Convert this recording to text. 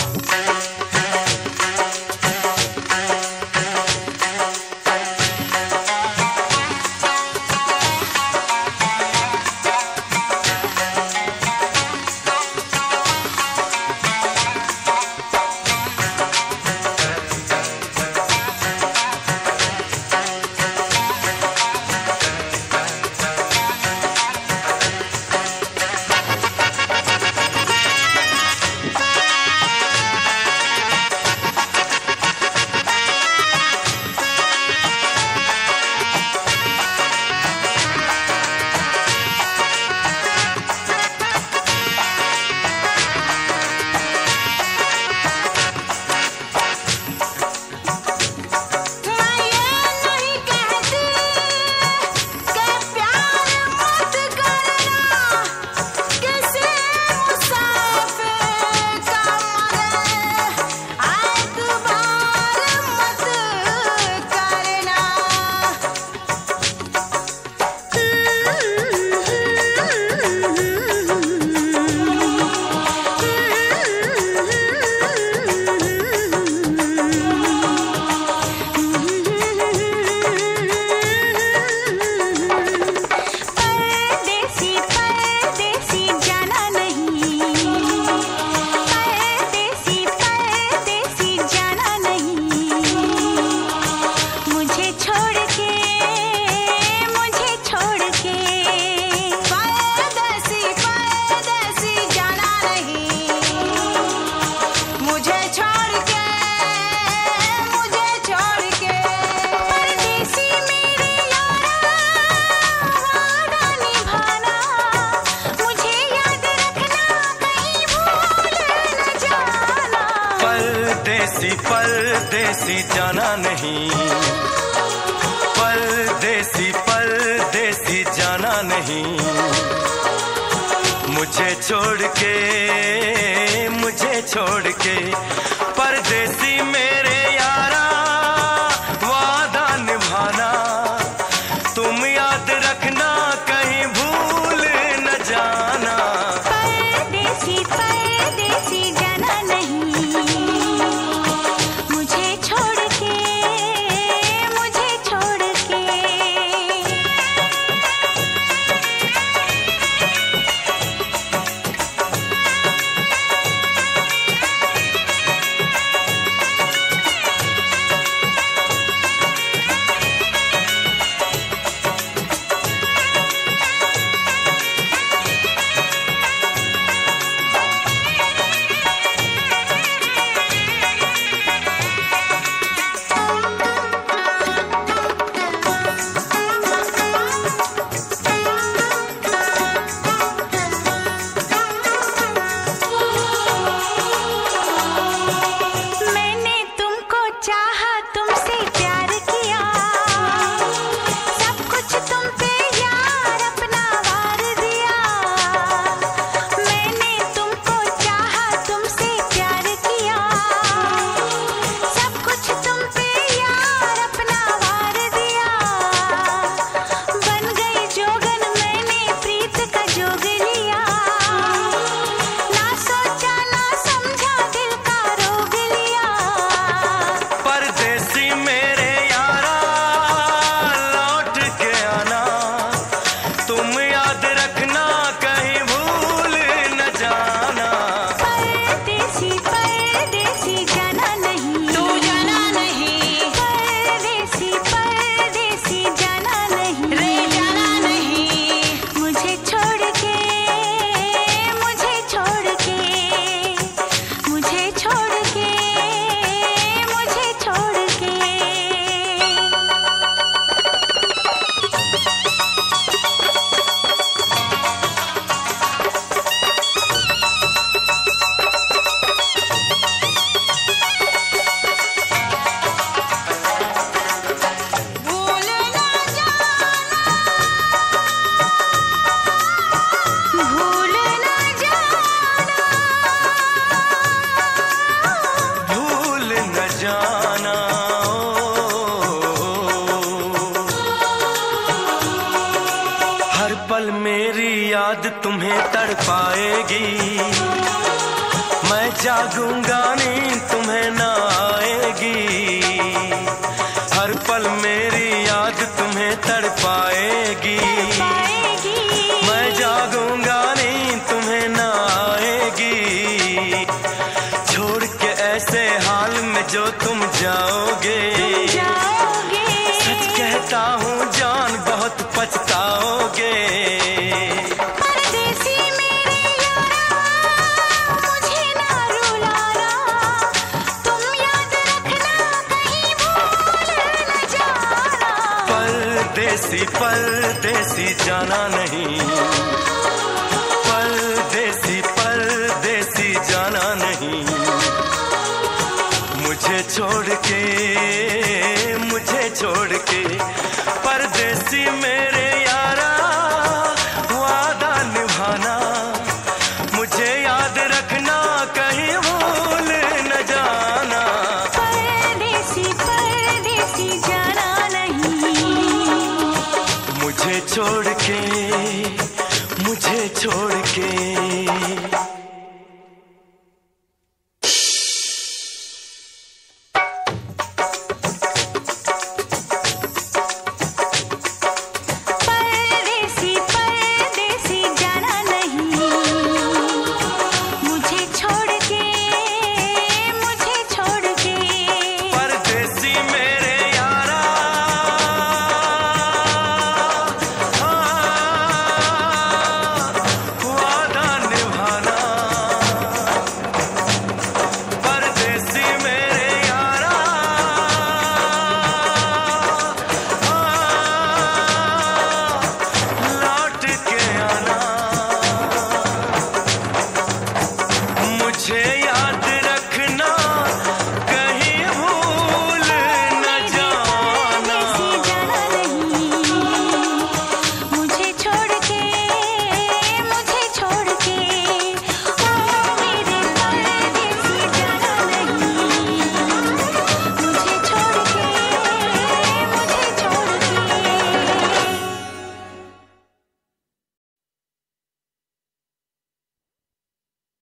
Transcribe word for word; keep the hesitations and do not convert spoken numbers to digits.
परदेसी परदेसी जाना नहीं, परदेसी परदेसी जाना नहीं, मुझे छोड़ के मुझे छोड़ के परदेसी मेरे यारा वादा निभाना, तुम याद रखना कहीं भूल न जाना। परदेसी परदेसी जाना नहीं, मुझे छोड़ के मुझे छोड़ के। पल मेरी याद तुम्हें तड़पाएगी, मैं जागूंगा नींद तुम्हें ना आएगी, हर पल मेरी याद तुम्हें तड़पाएगी। मैं जागूंगा नींद तुम्हें ना आएगी, छोड़ के ऐसे हाल में जो तुम जाओगे। सच कहता हूँ जान बहुत पछताओगे। परदेसी परदेसी जाना नहीं, परदेसी परदेसी जाना नहीं, मुझे छोड़ के मुझे छोड़ के परदेसी में